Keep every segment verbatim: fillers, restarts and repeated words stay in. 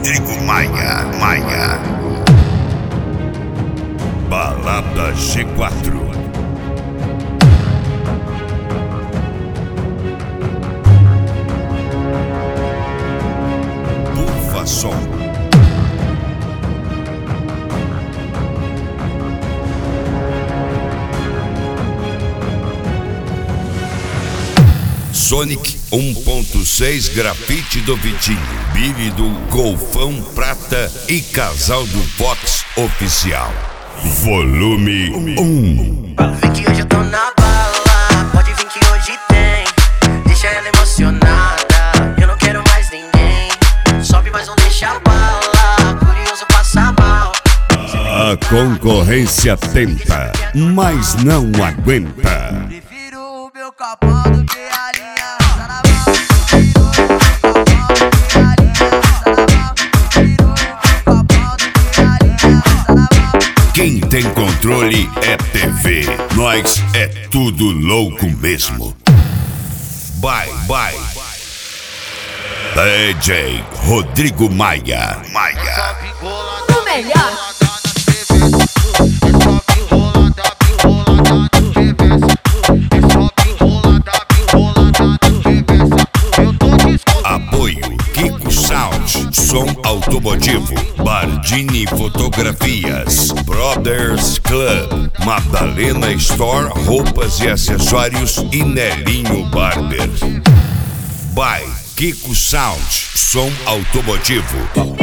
Rodrigo Maia, Maia. Balada G quatro. Bufa Som. Sonic um ponto seis, Grafite do Vitinho, Billy do Golfão Prata e Casal do Vox Oficial. Volume um. Vem que hoje eu tô na bala, pode vir que hoje tem. Deixa ela emocionada, eu não quero mais ninguém. Sobe, mas não deixa a bala, curioso passa mal. A concorrência tenta, mas não aguenta. Prefiro o meu capão do que a linha. Quem tem controle é T V, nós é tudo louco mesmo. Bye, bye. D J Rodrigo Maia, Maia. O melhor. Apoio Kiko Sound, som automotivo, Bardini Fotografias, Brothers Club, Madalena Store, roupas e acessórios e Nelinho Barber. By Kiko Sound, som automotivo.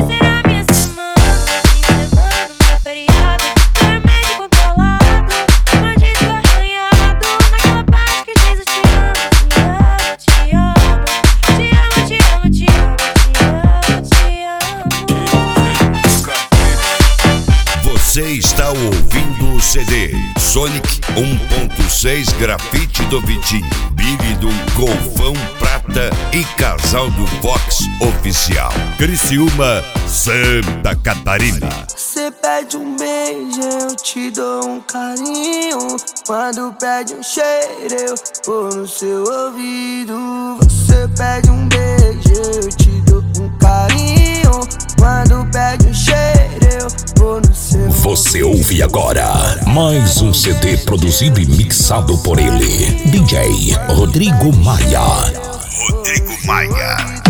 Você está ouvindo o C D Sonic um ponto seis, Grafite do Vitinho, Billy do Golfão Prata e Casal do Vox Oficial. Criciúma, Santa Catarina. Você pede um beijo, eu te dou um carinho. Quando pede um cheiro, eu vou no seu ouvido. Você pede um beijo, eu te dou um carinho. Quando pede um cheiro, eu vou no seu ouvido. Você ouve agora mais um C D produzido e mixado por ele, D J Rodrigo Maia. Rodrigo Maia.